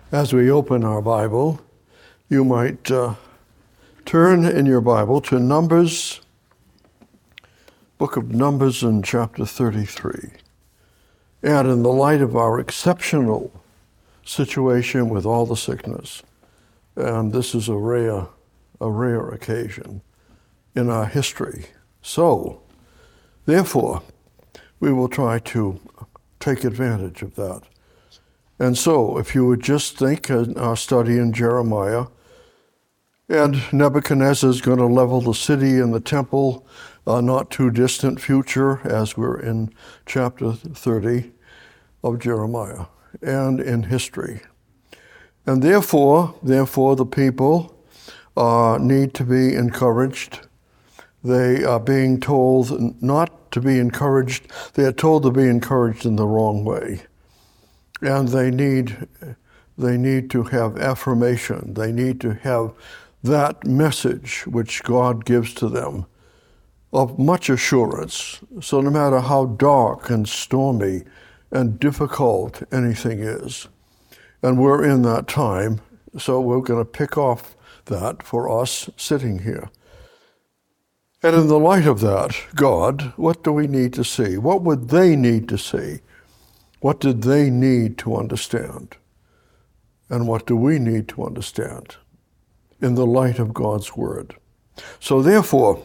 As we open our Bible, you might turn in your Bible to Numbers, book of Numbers in chapter 33. And in the light of our exceptional situation with all the sickness, and this is a rare occasion in our history. So, therefore, we will try to take advantage of that. And so, if you would just think our study in Jeremiah, and Nebuchadnezzar is going to level the city and the temple, not too distant future, as we're in chapter 30 of Jeremiah, and in history. And therefore, the people need to be encouraged. They are being told not to be encouraged. They are told to be encouraged in the wrong way. And they need to have affirmation. They need to have that message which God gives to them of much assurance. So no matter how dark and stormy and difficult anything is, and we're in that time, so we're going to pick off that for us sitting here. And in the light of that, God, what do we need to see? What would they need to see? What did they need to understand? And what do we need to understand in the light of God's Word? So therefore,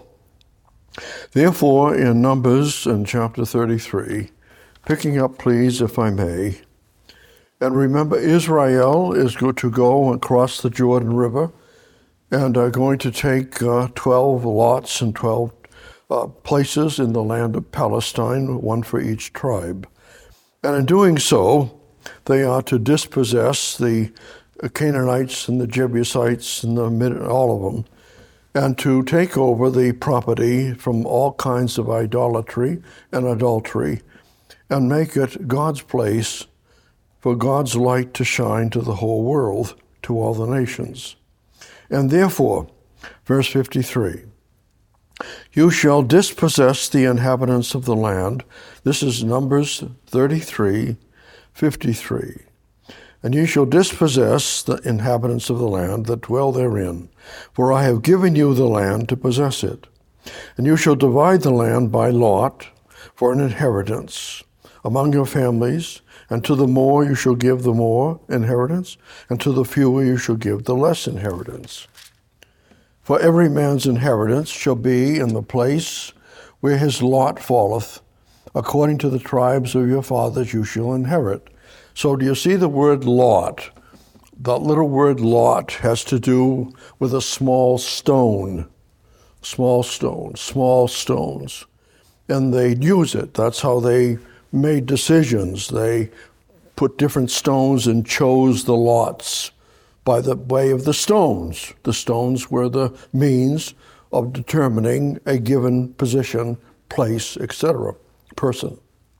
in Numbers in chapter 33, picking up, please, if I may, and remember Israel is going to go and cross the Jordan River and are going to take 12 lots and 12 places in the land of Palestine, one for each tribe. And in doing so, they are to dispossess the Canaanites and the Jebusites and all of them, and to take over the property from all kinds of idolatry and adultery, and make it God's place for God's light to shine to the whole world, to all the nations. And therefore, verse 53, you shall dispossess the inhabitants of the land. This is Numbers 33, 53. And you shall dispossess the inhabitants of the land that dwell therein, for I have given you the land to possess it. And you shall divide the land by lot for an inheritance among your families, and to the more you shall give the more inheritance, and to the fewer you shall give the less inheritance. For every man's inheritance shall be in the place where his lot falleth, according to the tribes of your fathers you shall inherit. So do you see the word lot? That little word lot has to do with a small stone. Small stones. And they use it. That's how they made decisions. They put different stones and chose the lots by the way of the stones. The stones were the means of determining a given position, place, etc., person.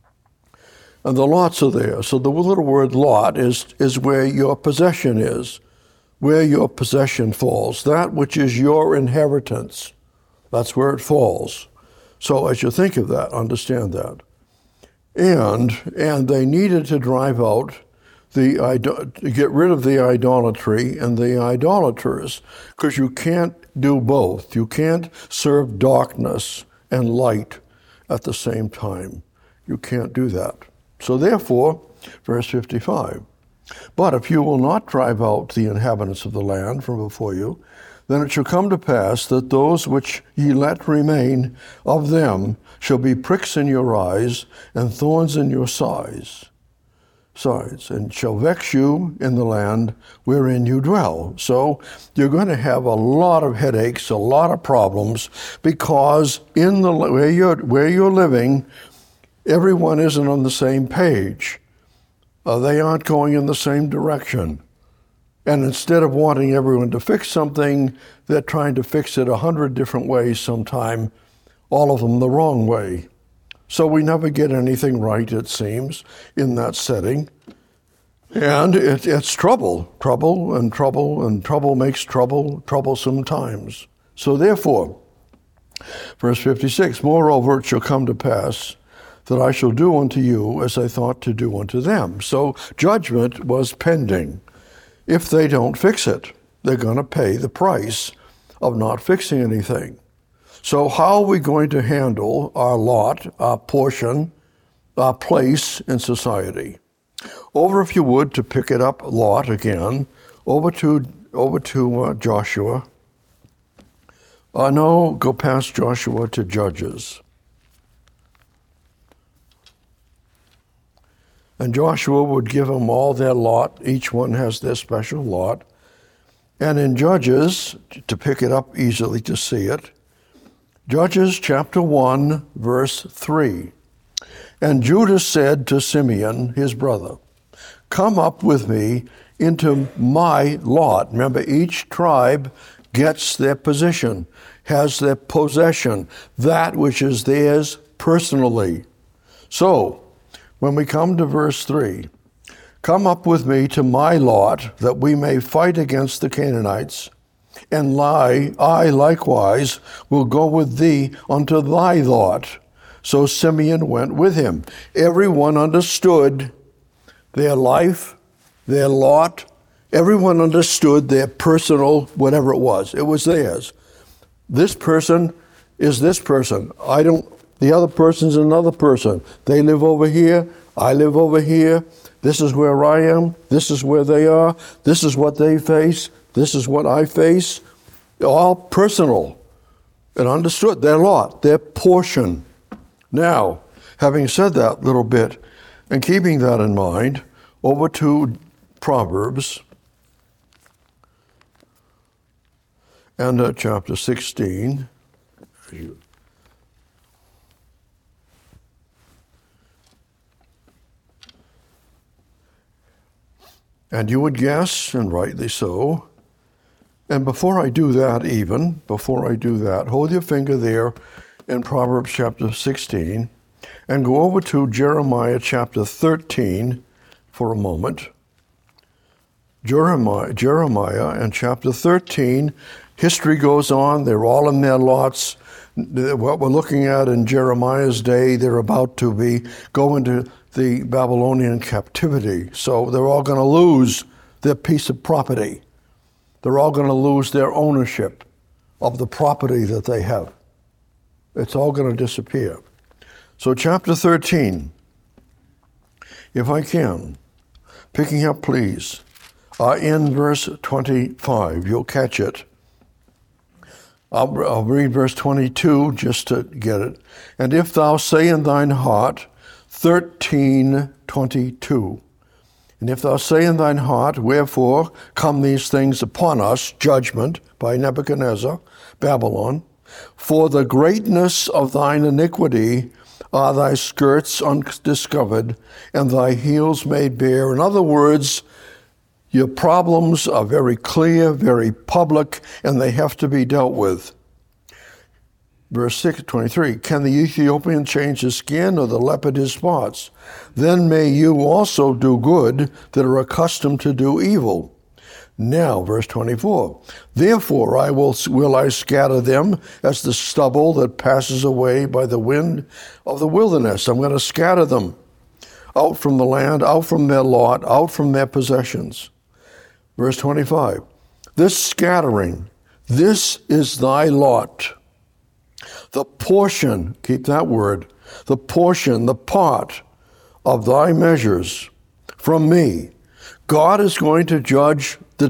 And the lots are there. So the little word lot is where your possession is, where your possession falls, that which is your inheritance. That's where it falls. So as you think of that, understand that. And they needed to drive out get rid of the idolatry and the idolaters, because you can't do both. You can't serve darkness and light at the same time. You can't do that. So therefore, verse 55, but if you will not drive out the inhabitants of the land from before you, then it shall come to pass that those which ye let remain of them shall be pricks in your eyes and thorns in your sides, and shall vex you in the land wherein you dwell. So you're going to have a lot of headaches, a lot of problems, because in the where you're living, everyone isn't on the same page. They aren't going in the same direction. And instead of wanting everyone to fix something, they're trying to fix it 100 different ways sometime, all of them the wrong way. So we never get anything right, it seems, in that setting. And it's trouble makes troublesome times. So therefore, verse 56, moreover it shall come to pass that I shall do unto you as I thought to do unto them. So judgment was pending. if they don't fix it. They're going to pay the price of not fixing anything. So how are we going to handle our lot, our portion, our place in society? Over, if you would, to pick it up, Lot again, over to Joshua. No, go past Joshua to Judges. And Joshua would give them all their lot. Each one has their special lot. And in Judges, to pick it up easily to see it, Judges chapter 1, verse 3. And Judah said to Simeon, his brother, come up with me into my lot. Remember, each tribe gets their position, has their possession, that which is theirs personally. So, when we come to verse 3, come up with me to my lot, that we may fight against the Canaanites, and I likewise will go with thee unto thy lot. So Simeon went with him. Everyone understood their life, their lot. Everyone understood their personal, whatever it was. It was theirs. This person is this person. The other person's another person. They live over here. I live over here. This is where I am. This is where they are. This is what they face. This is what I face. All personal and understood. Their lot, their portion. Now, having said that little bit and keeping that in mind, over to Proverbs and chapter 16. And you would guess, and rightly so. And before I do that, hold your finger there in Proverbs chapter 16 and go over to Jeremiah chapter 13 for a moment. Jeremiah and chapter 13, history goes on. They're all in their lots. What we're looking at in Jeremiah's day, they're about to go into the Babylonian captivity. So they're all going to lose their piece of property. They're all going to lose their ownership of the property that they have. It's all going to disappear. So chapter 13, if I can, picking up please, in verse 25, you'll catch it. I'll read verse 22 just to get it. And if thou say in thine heart, 13:22. And if thou say in thine heart, wherefore come these things upon us, judgment by Nebuchadnezzar, Babylon, for the greatness of thine iniquity are thy skirts undiscovered, and thy heels made bare. In other words, your problems are very clear, very public, and they have to be dealt with. Verse 23, can the Ethiopian change his skin or the leopard his spots? Then may you also do good that are accustomed to do evil. Now, verse 24, therefore will I scatter them as the stubble that passes away by the wind of the wilderness. I'm going to scatter them out from the land, out from their lot, out from their possessions. Verse 25, this scattering, this is thy lot. The portion, keep that word, the portion, the part of thy measures from me. God is going to judge the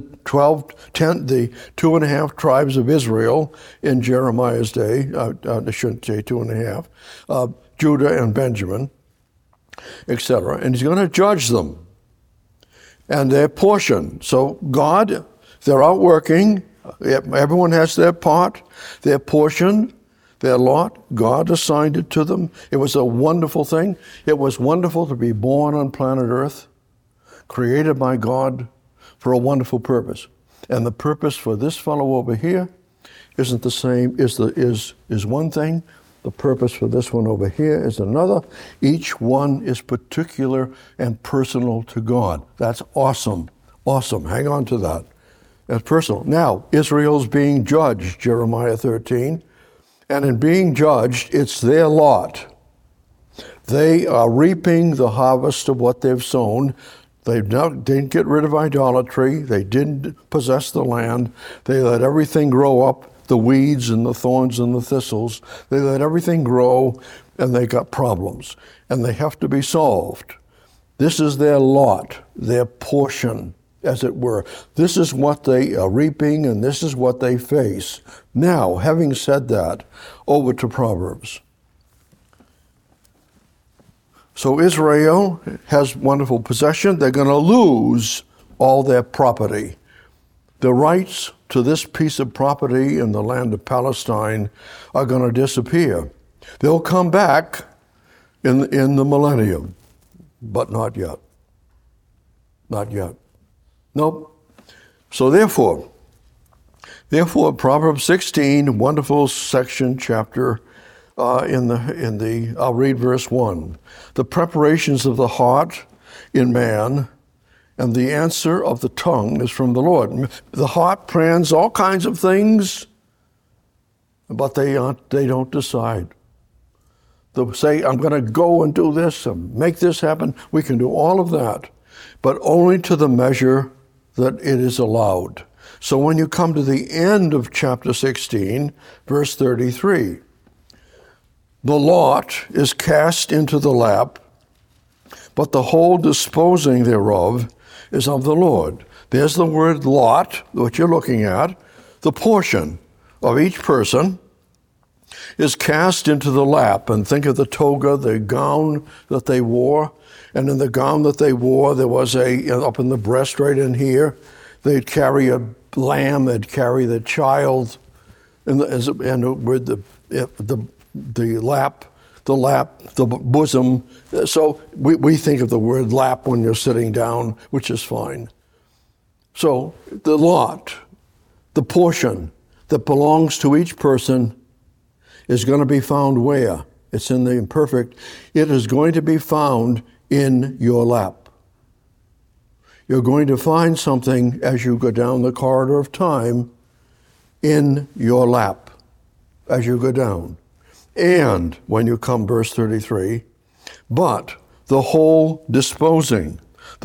2.5 tribes of Israel in Jeremiah's day. I shouldn't say 2.5, Judah and Benjamin, etc. And he's going to judge them and their portion. So God, they're out working. Everyone has their part, their portion, their lot. God assigned it to them. It was a wonderful thing. It was wonderful to be born on planet Earth, created by God for a wonderful purpose. And the purpose for this fellow over here isn't the same, is one thing. The purpose for this one over here is another. Each one is particular and personal to God. That's awesome. Awesome. Hang on to that. That's personal. Now, Israel's being judged, Jeremiah 13. And in being judged, it's their lot. They are reaping the harvest of what they've sown. They didn't get rid of idolatry. They didn't possess the land. They let everything grow up, the weeds and the thorns and the thistles. They let everything grow, and they got problems. And they have to be solved. This is their lot, their portion, as it were. This is what they are reaping, and this is what they face. Now, having said that, over to Proverbs. So Israel has wonderful possession. They're going to lose all their property. The rights to this piece of property in the land of Palestine are going to disappear. They'll come back in the millennium, but not yet. Not yet. Nope. So therefore, Proverbs 16, wonderful section, chapter, I'll read verse 1. The preparations of the heart in man and the answer of the tongue is from the Lord. The heart plans all kinds of things, but they don't decide. They'll say, I'm going to go and do this and make this happen. We can do all of that, but only to the measure that it is allowed. So when you come to the end of chapter 16, verse 33, the lot is cast into the lap, but the whole disposing thereof is of the Lord. There's the word lot, what you're looking at. The portion of each person is cast into the lap. And think of the toga, the gown that they wore. And in the gown that they wore, there was up in the breast right in here, they'd carry a lamb, they'd carry the child, and with the lap, the bosom. So we think of the word lap when you're sitting down, which is fine. So the lot, the portion that belongs to each person is going to be found where? It's in the imperfect. It is going to be found in your lap. You're going to find something as you go down the corridor of time in your lap as you go down. And when you come, verse 33, but the whole disposing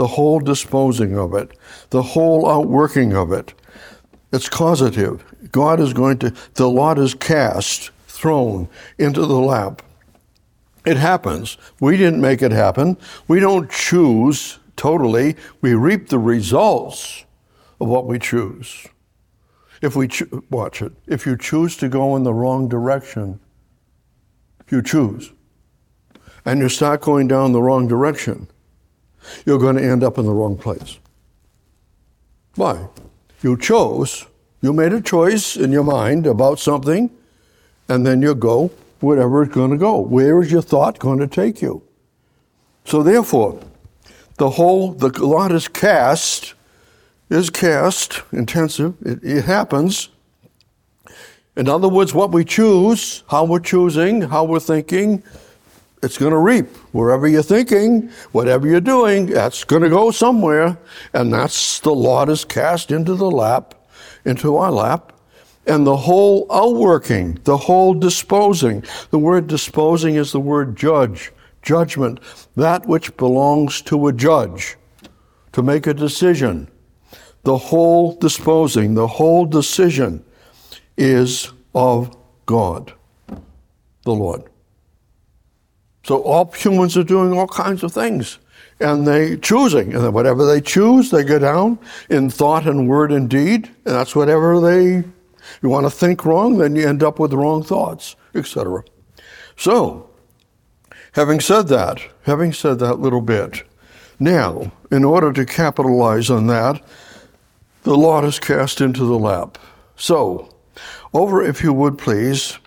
of it, the whole outworking of it, it's causative. God is the lot is cast, thrown into the lap. It happens. We didn't make it happen. We don't choose totally. We reap the results of what we choose. Watch it. If you choose to go in the wrong direction, you choose, and you start going down the wrong direction, you're going to end up in the wrong place. Why? You made a choice in your mind about something, and then you go wherever it's going to go. Where is your thought going to take you? So therefore, the lot is cast, intensive, it happens. In other words, what we choose, how we're choosing, how we're thinking, it's going to reap. Wherever you're thinking, whatever you're doing, that's going to go somewhere. And that's the lot is cast into the lap, into our lap. And the whole outworking, the whole disposing. The word disposing is the word judge, judgment. That which belongs to a judge, to make a decision. The whole disposing, the whole decision is of God, the Lord. So all humans are doing all kinds of things, and they choosing, and whatever they choose, they go down in thought and word and deed, and that's whatever you want to think wrong, then you end up with wrong thoughts, etc. So, having said that little bit, now, in order to capitalize on that, the lot is cast into the lap. So, over, if you would please,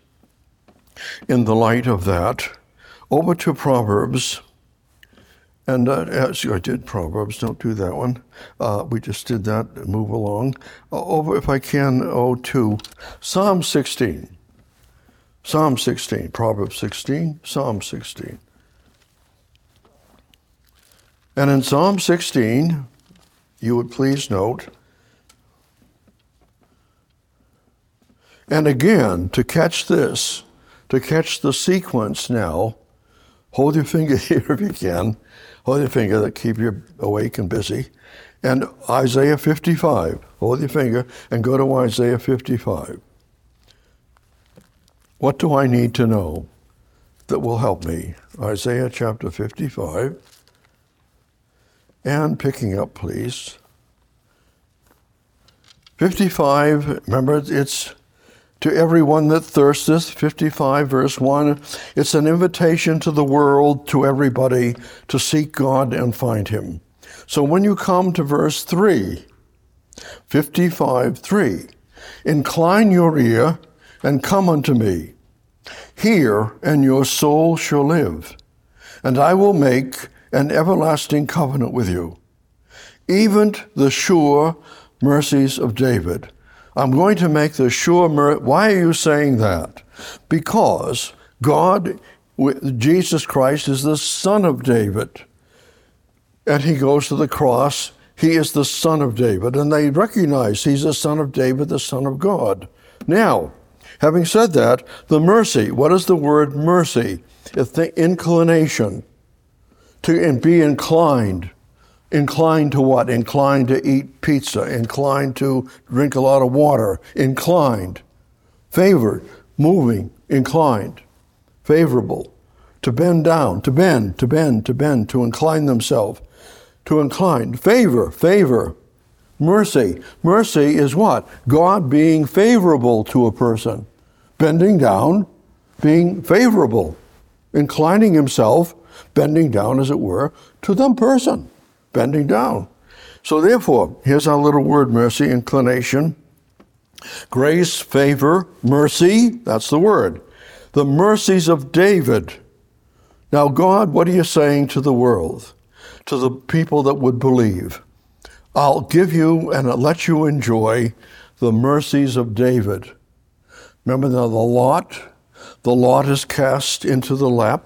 in the light of that, over to Proverbs. And as I did Proverbs, don't do that one. We just did that, move along. Over, if I can, to Psalm 16. Psalm 16, Proverbs 16, Psalm 16. And in Psalm 16, you would please note, and again, to catch the sequence now, hold your finger here if you can. Hold your finger that keep you awake and busy. And Isaiah 55. Hold your finger and go to Isaiah 55. What do I need to know that will help me? Isaiah chapter 55. And picking up, please. 55, remember, it's to everyone that thirsteth, 55 verse 1. It's an invitation to the world, to everybody, to seek God and find him. So when you come to verse 3, 55, 3, incline your ear and come unto me. Hear, and your soul shall live. And I will make an everlasting covenant with you, even the sure mercies of David. I'm going to make the sure Why are you saying that? Because God, Jesus Christ, is the Son of David. And he goes to the cross. He is the Son of David. And they recognize he's the Son of David, the Son of God. Now, having said that, the mercy, what is the word mercy? It's the inclination. To be inclined. Inclined to what? Inclined to eat pizza. Inclined to drink a lot of water. Inclined. Favored. Moving. Inclined. Favorable. To bend down. To bend. To bend. To bend. To incline themselves. To incline. Favor. Mercy. Mercy is what? God being favorable to a person. Bending down. Being favorable. Inclining himself. Bending down, as it were, to the person. Bending down. So therefore, here's our little word, mercy, inclination. Grace, favor, mercy, that's the word. The mercies of David. Now, God, what are you saying to the world? To the people that would believe? I'll give you and I'll let you enjoy the mercies of David. Remember now the lot is cast into the lap.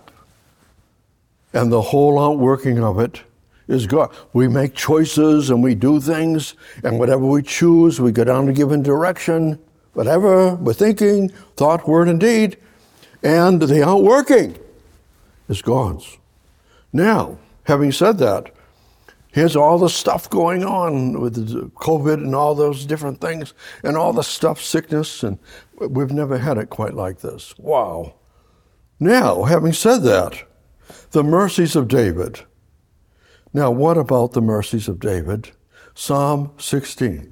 And the whole outworking of it is God. We make choices and we do things, and whatever we choose, we go down a given direction, whatever we're thinking, thought, word, and deed, and the outworking is God's. Now, having said that, here's all the stuff going on with COVID and all those different things, and all the stuff, sickness, and we've never had it quite like this. Wow. Now, having said that, the mercies of David. Now, what about the mercies of David? Psalm 16.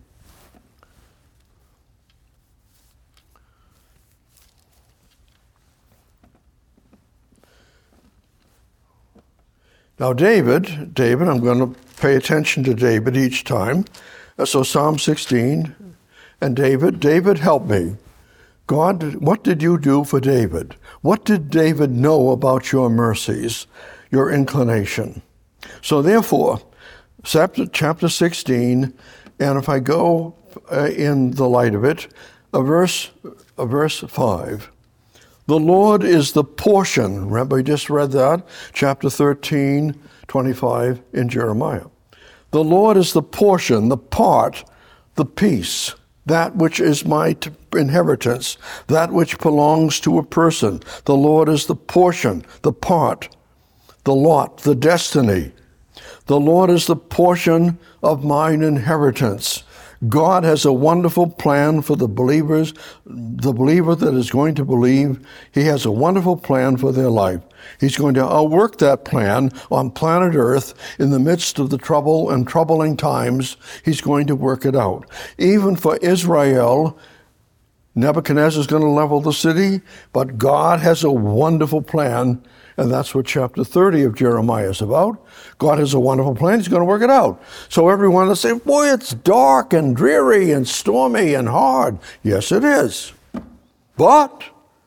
Now, David, I'm going to pay attention to David each time. So Psalm 16, and David, help me. God, what did you do for David? What did David know about your mercies, your inclination? So therefore, chapter 16, and if I go in the light of it, verse 5. The Lord is the portion. Remember, we just read that, chapter 13, 25 in Jeremiah. The Lord is the portion, the part, the piece, that which is my inheritance, that which belongs to a person. The Lord is the portion, the part, the lot, the destiny. The Lord is the portion of mine inheritance. God has a wonderful plan for the believers, the believer that is going to believe. He has a wonderful plan for their life. He's going to outwork that plan on planet Earth in the midst of the trouble and troubling times. He's going to work it out. Even for Israel, Nebuchadnezzar is going to level the city, but God has a wonderful plan, and that's what chapter 30 of Jeremiah is about. God has a wonderful plan. He's going to work it out. So everyone will say, boy, it's dark and dreary and stormy and hard. Yes, it is. But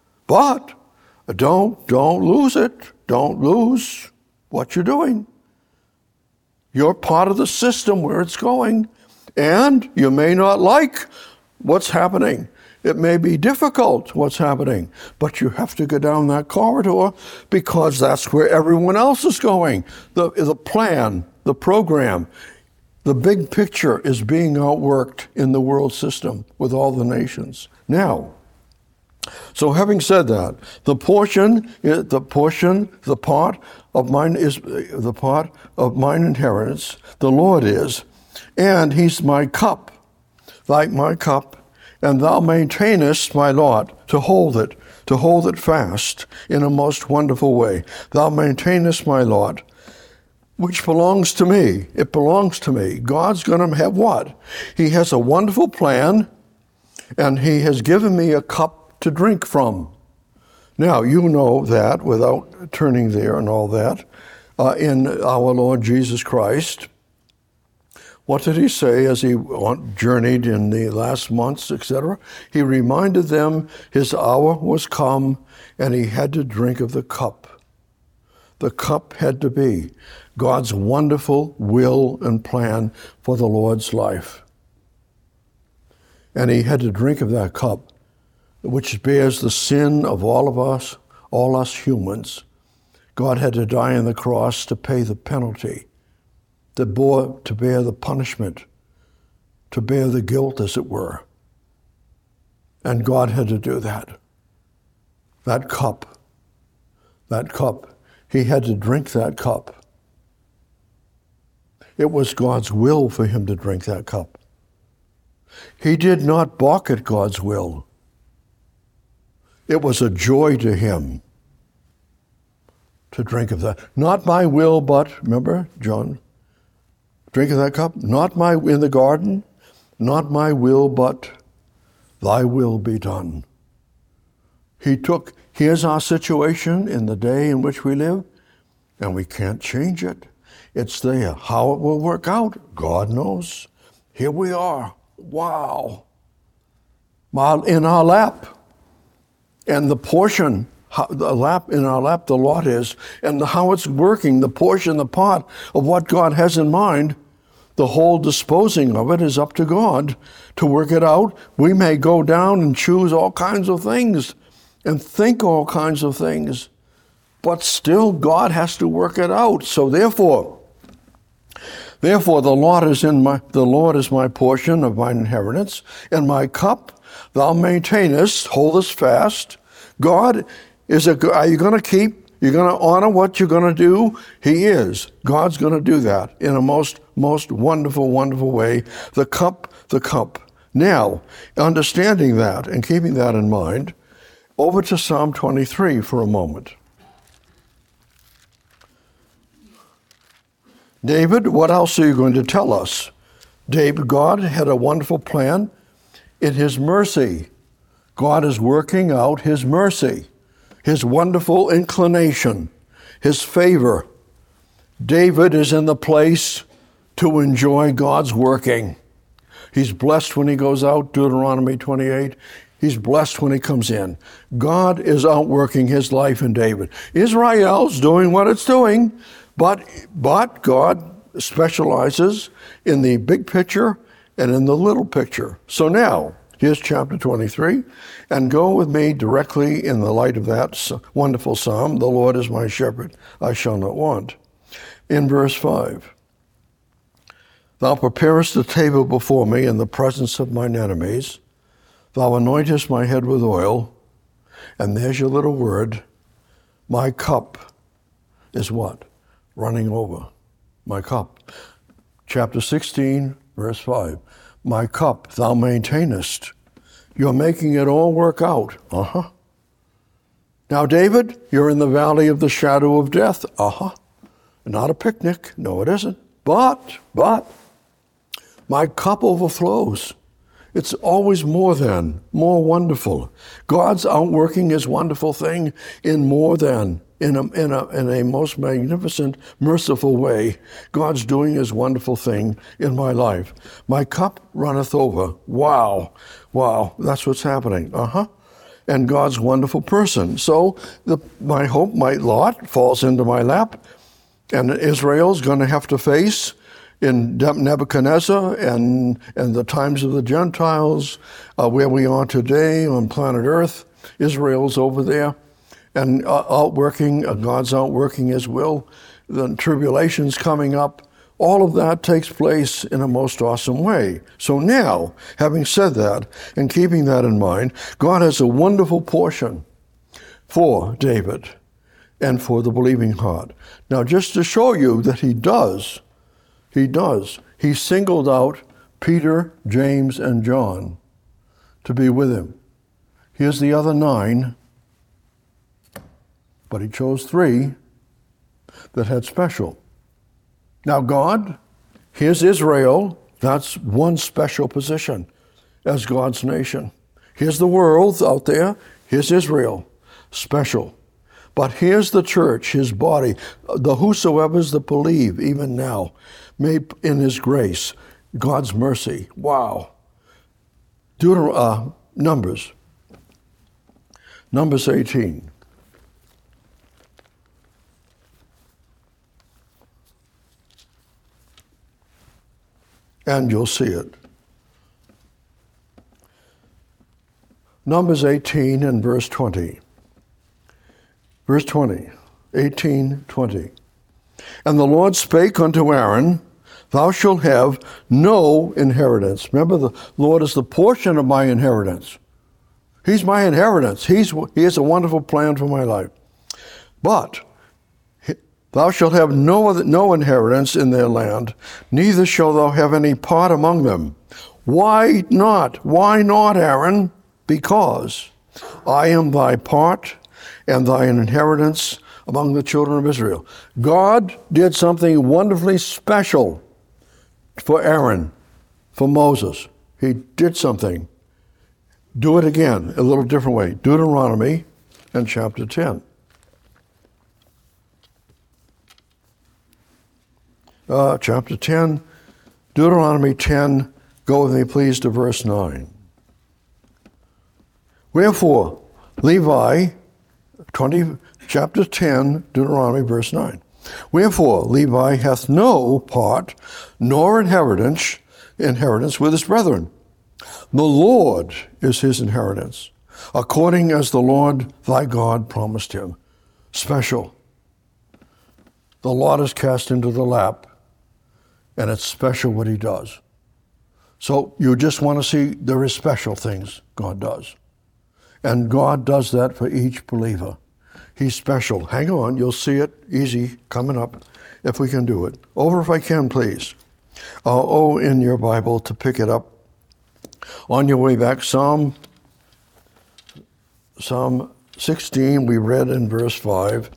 don't lose it. Don't lose what you're doing. You're part of the system where it's going, and you may not like what's happening. It may be difficult what's happening, but you have to go down that corridor because that's where everyone else is going. The plan, the program, the big picture is being outworked in the world system with all the nations. Now, So having said that, the part of mine is the part of mine inheritance, the Lord is, and he's my cup, like my cup, and thou maintainest my lot to hold it fast in a most wonderful way. Thou maintainest my lot, which belongs to me. It belongs to me. God's going to have what? He has a wonderful plan, and he has given me a cup to drink from. Now, you know that without turning there and all that, in our Lord Jesus Christ. What did he say as he journeyed in the last months, etc.? He reminded them his hour was come and he had to drink of the cup. The cup had to be God's wonderful will and plan for the Lord's life. And he had to drink of that cup, which bears the sin of all us humans. God had to die on the cross to pay the penalty, to bear the punishment, to bear the guilt, as it were. And God had to do that. That cup, he had to drink that cup. It was God's will for him to drink that cup. He did not balk at God's will. It was a joy to him to drink of that. Not my will, but, remember, John, drink of that cup. In the garden, not my will, but thy will be done. Here's our situation in the day in which we live, and we can't change it. It's there. How it will work out, God knows. Here we are. Wow. In our lap. And the portion, in our lap, the lot is, and how it's working, the portion, the part of what God has in mind, the whole disposing of it is up to God to work it out. We may go down and choose all kinds of things and think all kinds of things, but still God has to work it out. So therefore, the Lord is my portion of mine inheritance, and my cup thou maintainest, holdest fast. God are you going to keep? You're going to honor what you're going to do? He is. God's going to do that in a most wonderful, wonderful way. The cup. Now, understanding that and keeping that in mind, over to Psalm 23 for a moment. David, what else are you going to tell us? God had a wonderful plan. In his mercy, God is working out his mercy, his wonderful inclination, his favor. David is in the place to enjoy God's working. He's blessed when he goes out, Deuteronomy 28. He's blessed when he comes in. God is outworking his life in David. Israel's doing what it's doing, but God specializes in the big picture and in the little picture. So now, here's chapter 23, and go with me directly in the light of that wonderful psalm, the Lord is my shepherd, I shall not want. In verse 5, thou preparest a table before me in the presence of mine enemies. Thou anointest my head with oil, and there's your little word, my cup is what? Running over. My cup. Chapter 16, verse 5. My cup thou maintainest. You're making it all work out. Now, David, you're in the valley of the shadow of death. Not a picnic. No, it isn't. But, my cup overflows. It's always more wonderful. God's outworking his wonderful thing in a most magnificent, merciful way. God's doing his wonderful thing in my life. My cup runneth over. Wow, that's what's happening. And God's wonderful person. So my lot falls into my lap, and Israel's going to have to face in Nebuchadnezzar and the times of the Gentiles, where we are today on planet Earth. Israel's over there, and God's outworking his will. The tribulation's coming up. All of that takes place in a most awesome way. So now, having said that and keeping that in mind, God has a wonderful portion for David and for the believing heart. Now, just to show you that he does. He singled out Peter, James, and John to be with him. Here's the other 9, but he chose 3 that had special. Now God, here's Israel. That's one special position as God's nation. Here's the world out there. Here's Israel, special. But here's the church, his body, the whosoever's that believe, even now, may in his grace, God's mercy. Wow. Numbers 18. And you'll see it. Numbers 18 and verse 20. Verse 20, 18:20. And the Lord spake unto Aaron, thou shalt have no inheritance. Remember, the Lord is the portion of my inheritance. He's my inheritance. He has a wonderful plan for my life. But thou shalt have no inheritance in their land, neither shalt thou have any part among them. Why not? Why not, Aaron? Because I am thy part and thine inheritance among the children of Israel. God did something wonderfully special for Aaron, for Moses. He did something. Do it again, a little different way. Deuteronomy and chapter 10. Chapter 10, Deuteronomy 10, go with me please to verse 9. Wherefore, Levi, chapter 10, Deuteronomy, verse 9. Wherefore, Levi hath no part, nor inheritance with his brethren. The Lord is his inheritance, according as the Lord thy God promised him. Special. The Lord is cast into the lap, and it's special what he does. So you just want to see there is special things God does. And God does that for each believer. He's special. Hang on, you'll see it easy coming up if we can do it. Over if I can, please. In your Bible to pick it up. On your way back, Psalm 16, we read in verse 5.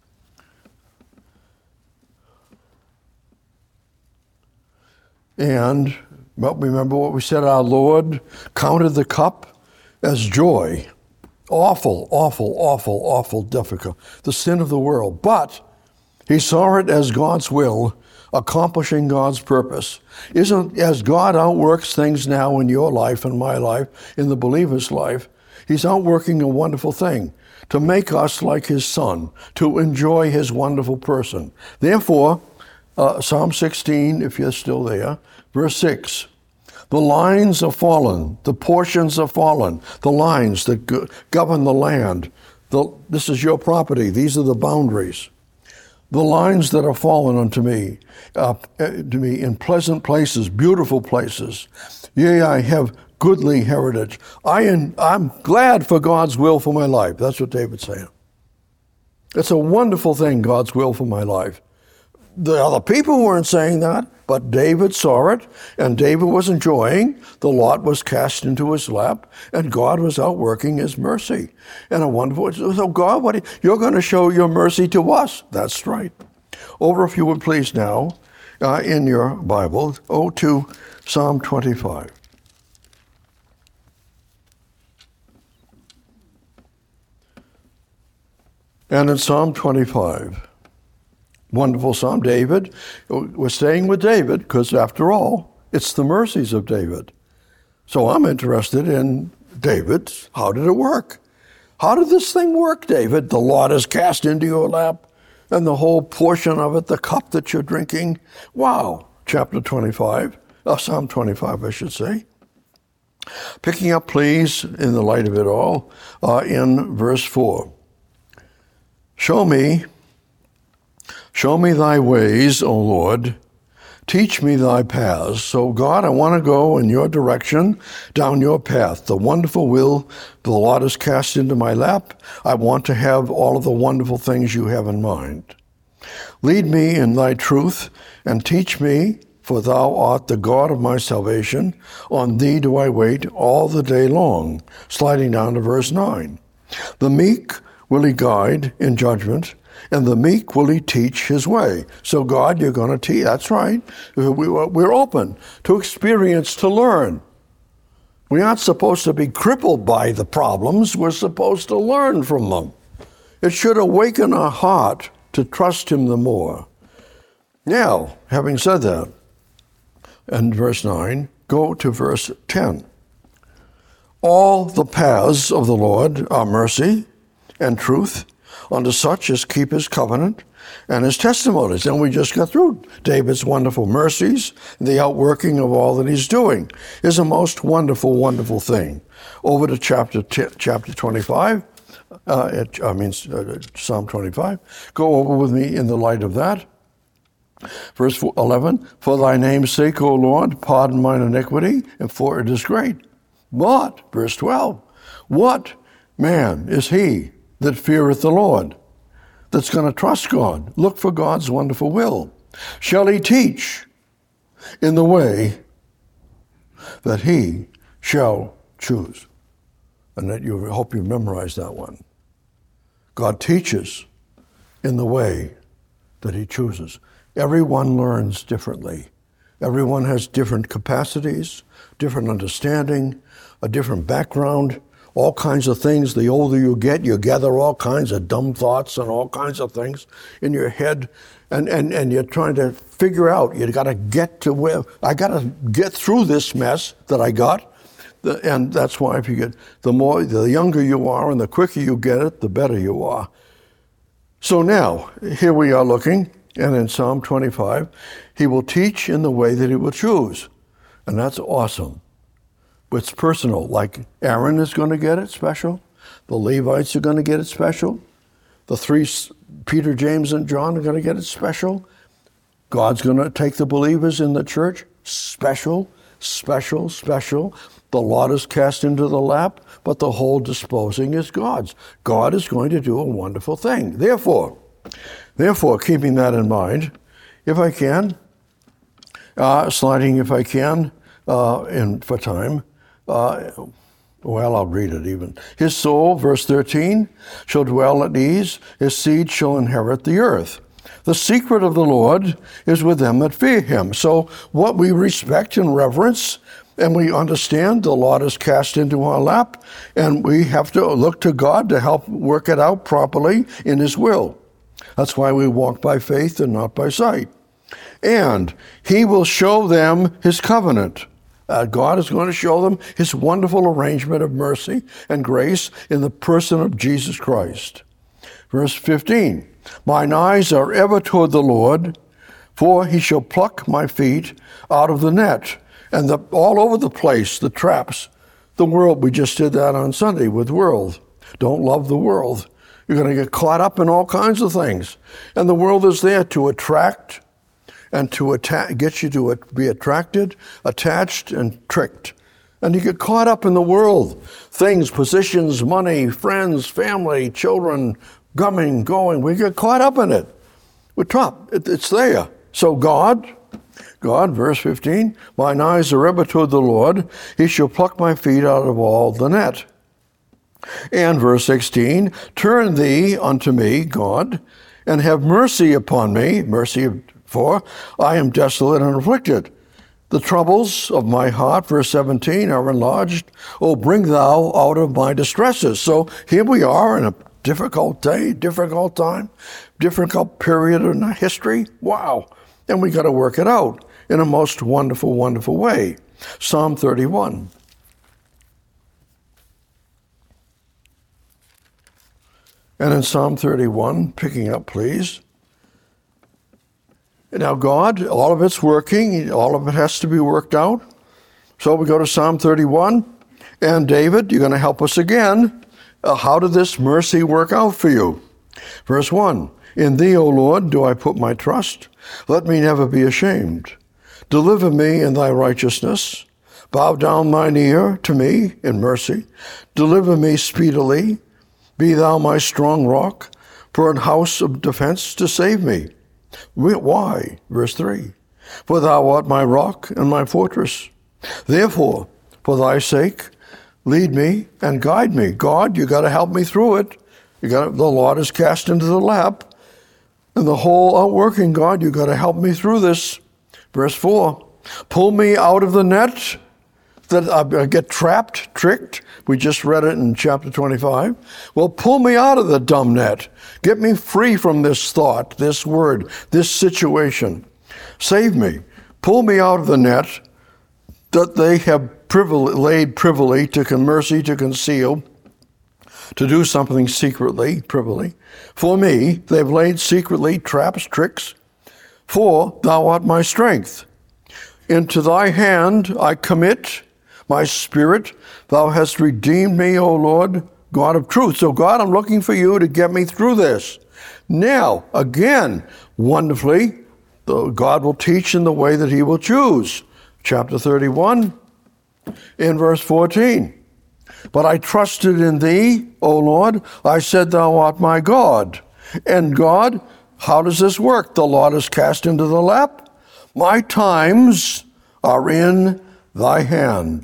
And remember what we said, our Lord counted the cup as joy. Awful, awful, awful, awful difficult. The sin of the world. But he saw it as God's will, accomplishing God's purpose. As God outworks things now in your life and my life, in the believer's life, he's outworking a wonderful thing to make us like his son, to enjoy his wonderful person. Therefore, Psalm 16, if you're still there, verse 6. The lines are fallen, the portions are fallen, the lines that govern the land. This is your property, these are the boundaries. The lines that are fallen unto me, in pleasant places, beautiful places. Yea, I have goodly heritage. I'm glad for God's will for my life. That's what David's saying. It's a wonderful thing, God's will for my life. The other people weren't saying that, but David saw it, and David was enjoying. The lot was cast into his lap, and God was outworking his mercy. And a wonderful, so God, you're going to show your mercy to us. That's right. Over, if you would please now, in your Bible, to Psalm 25. And in Psalm 25, wonderful Psalm, David, we're staying with David because after all, it's the mercies of David. So I'm interested in David. How did it work? How did this thing work, David? The lot is cast into your lap and the whole portion of it, the cup that you're drinking. Wow. Chapter 25, Psalm 25, I should say. Picking up, please, in the light of it all, in verse 4. Show me thy ways, O Lord. Teach me thy paths. So, God, I want to go in your direction, down your path. The wonderful will the Lord has cast into my lap. I want to have all of the wonderful things you have in mind. Lead me in thy truth and teach me, for thou art the God of my salvation. On thee do I wait all the day long. Sliding down to verse 9. The meek will he guide in judgment, and the meek will he teach his way. So God, you're going to teach. That's right. We're open to experience, to learn. We aren't supposed to be crippled by the problems. We're supposed to learn from them. It should awaken our heart to trust him the more. Now, having said that, and verse 9, go to verse 10. All the paths of the Lord are mercy and truth unto such as keep his covenant and his testimonies. And we just got through David's wonderful mercies. The outworking of all that he's doing is a most wonderful, wonderful thing. Over to chapter 25, Psalm 25. Go over with me in the light of that. Verse 11, for thy name's sake, O Lord, pardon mine iniquity, and for it is great. But, verse 12, what man is he that feareth the Lord, that's going to trust God, look for God's wonderful will? Shall he teach in the way that he shall choose? And that you hope you memorize that one. God teaches in the way that he chooses. Everyone learns differently. Everyone has different capacities, different understanding, a different background, all kinds of things. The older you get, you gather all kinds of dumb thoughts and all kinds of things in your head, and you're trying to figure out, you got to get to where, I got to get through this mess that I got. And that's why if you get, the younger you are and the quicker you get it, the better you are. So now, here we are looking, and in Psalm 25, he will teach in the way that he will choose. And that's awesome. It's personal, like Aaron is going to get it special. The Levites are going to get it special. The three, Peter, James, and John, are going to get it special. God's going to take the believers in the church special, special, special. The lot is cast into the lap, but the whole disposing is God's. God is going to do a wonderful thing. Therefore, keeping that in mind, if I can, sliding if I can, for time, I'll read it even. His soul, verse 13, shall dwell at ease. His seed shall inherit the earth. The secret of the Lord is with them that fear him. So what we respect and reverence, and we understand the lot is cast into our lap, and we have to look to God to help work it out properly in his will. That's why we walk by faith and not by sight. And he will show them his covenant. God is going to show them his wonderful arrangement of mercy and grace in the person of Jesus Christ. Verse 15, mine eyes are ever toward the Lord, for he shall pluck my feet out of the net. And all over the place, the traps, the world, we just did that on Sunday with world. Don't love the world. You're going to get caught up in all kinds of things. And the world is there to attract and to get you to be attracted, attached, and tricked. And you get caught up in the world. Things, positions, money, friends, family, children, coming, going. We get caught up in it. We're trapped. It's there. So God, verse 15, mine eyes are ever toward the Lord. He shall pluck my feet out of all the net. And verse 16, turn thee unto me, God, and have mercy upon me, for I am desolate and afflicted. The troubles of my heart, verse 17, are enlarged. Oh, bring thou out of my distresses. So here we are in a difficult day, difficult time, difficult period in our history. Wow. And we got to work it out in a most wonderful, wonderful way. Psalm 31. And in Psalm 31, picking up, please. Now, God, all of it's working. All of it has to be worked out. So we go to Psalm 31. And David, you're going to help us again. How did this mercy work out for you? Verse 1, in thee, O Lord, do I put my trust. Let me never be ashamed. Deliver me in thy righteousness. Bow down thine ear to me in mercy. Deliver me speedily. Be thou my strong rock, for an house of defense to save me. Why? Verse 3. For thou art my rock and my fortress. Therefore, for thy sake, lead me and guide me. God, you got to help me through it. The Lord is cast into the lap. And the whole outworking, God, you got to help me through this. Verse 4, pull me out of the net that I get trapped, tricked. We just read it in chapter 25. Well, pull me out of the dumb net. Get me free from this thought, this word, this situation. Save me. Pull me out of the net that they have laid privily to mercy to conceal, to do something secretly, privily. For me, they've laid secretly traps, tricks. For thou art my strength. Into thy hand I commit my spirit. Thou hast redeemed me, O Lord, God of truth. So God, I'm looking for you to get me through this. Now, again, wonderfully, God will teach in the way that he will choose. Chapter 31, in verse 14. But I trusted in thee, O Lord. I said, thou art my God. And God, how does this work? The Lord is cast into the lap. My times are in thy hand.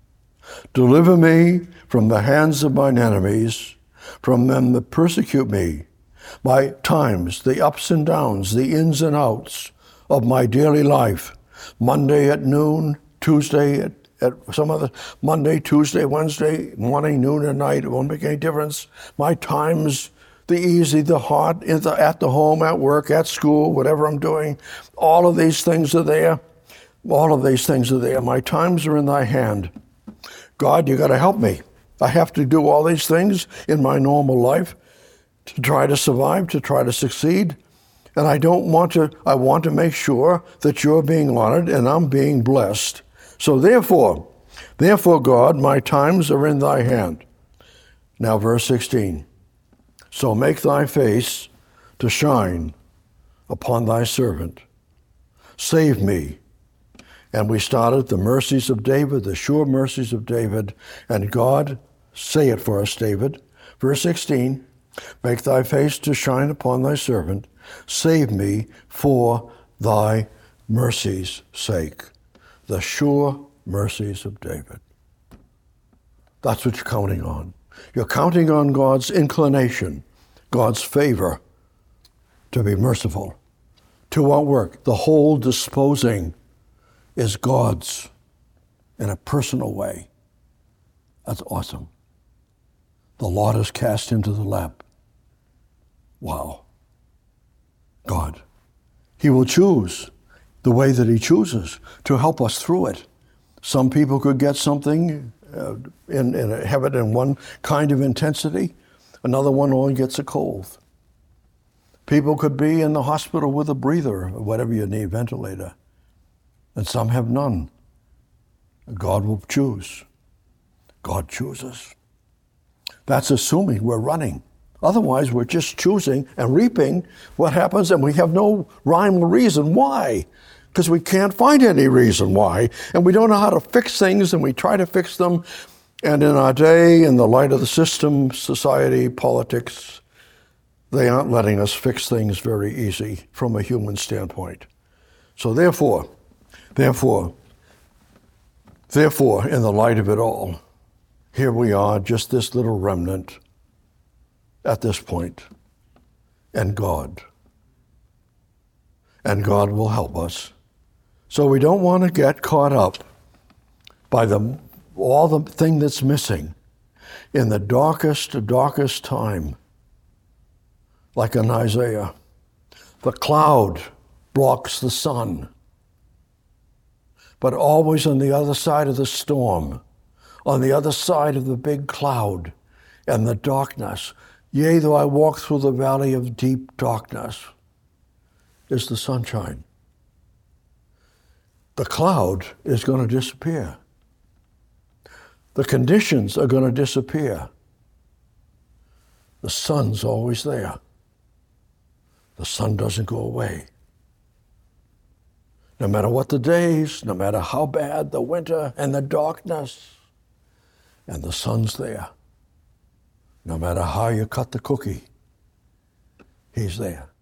Deliver me from the hands of mine enemies, from them that persecute me. My times, the ups and downs, the ins and outs of my daily life. Monday at noon, Tuesday at some other, Monday, Tuesday, Wednesday, morning, noon, and night. It won't make any difference. My times, the easy, the hard, at the home, at work, at school, whatever I'm doing. All of these things are there. All of these things are there. My times are in thy hand. God, you got to help me. I have to do all these things in my normal life to try to survive, to try to succeed. And I want to make sure that you're being honored and I'm being blessed. So therefore, God, my times are in thy hand. Now verse 16. So make thy face to shine upon thy servant. Save me. And we started the mercies of David, the sure mercies of David. And God, say it for us, David. Verse 16, make thy face to shine upon thy servant. Save me for thy mercy's sake. The sure mercies of David. That's what you're counting on. You're counting on God's inclination, God's favor to be merciful, to outwork. The whole disposing is God's in a personal way. That's awesome. The Lord is cast into the lap. Wow. God. He will choose the way that he chooses to help us through it. Some people could get something have it in one kind of intensity. Another one only gets a cold. People could be in the hospital with a breather, or whatever you need, ventilator. And some have none. God will choose. God chooses. That's assuming we're running. Otherwise, we're just choosing and reaping what happens, and we have no rhyme or reason why. Because we can't find any reason why. And we don't know how to fix things, and we try to fix them. And in our day, in the light of the system, society, politics, they aren't letting us fix things very easy from a human standpoint. So therefore, in the light of it all, here we are, just this little remnant at this point, and God will help us. So we don't want to get caught up by all the thing that's missing in the darkest time, like in Isaiah. The cloud blocks the sun, but always on the other side of the storm, on the other side of the big cloud and the darkness, yea, though I walk through the valley of deep darkness, is the sunshine. The cloud is going to disappear. The conditions are going to disappear. The sun's always there. The sun doesn't go away. No matter what the days, no matter how bad the winter and the darkness, and the sun's there. No matter how you cut the cookie, he's there.